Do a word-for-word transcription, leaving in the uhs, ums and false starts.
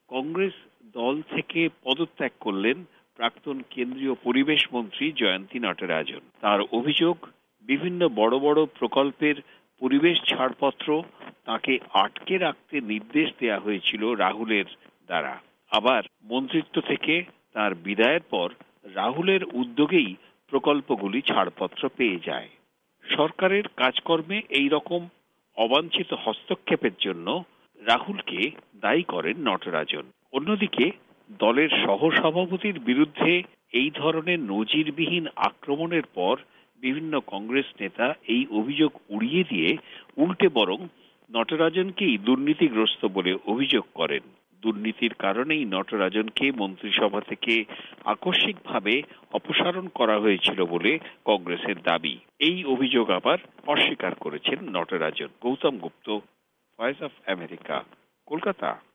কংগ্রেস দল থেকে পদত্যাগ করলেন প্রাক্তন কেন্দ্রীয় পরিবেশ মন্ত্রী জয়ন্তী নটরাজন। তার অভিযোগ, বিভিন্ন বড় বড় প্রকল্পের পরিবেশ ছাড়পত্র তাকে আটকে রাখতে নির্দেশ দেয়া হয়েছিল রাহুলের দ্বারা। আবার মন্ত্রিত্ব থেকে তার বিদায়ের পর রাহুলের উদ্যোগেই প্রকল্পগুলি ছাড়পত্র পেয়ে যায়। সরকারের কাজকর্মে এই রকম অবাঞ্ছিত হস্তক্ষেপের জন্য রাহুলকে দায়ী করেন নটরাজন। অন্যদিকে দলের সহসভাপতির বিরুদ্ধে এই ধরনের নজিরবিহীন আক্রমণের পর বিভিন্ন কংগ্রেস নেতা এই অভিযোগ উড়িয়ে দিয়ে উল্টে বরং নটরাজনকেই দুর্নীতিগ্রস্ত বলে অভিযোগ করেন। দুর্নীতির কারণেই নটরাজনকে মন্ত্রিসভা থেকে আকস্মিকভাবে অপসারণ করা হয়েছিল বলে কংগ্রেসের দাবি। এই অভিযোগ আবার অস্বীকার করেছেন Natarajan. Gautam Gupta, voice of America, Kolkata.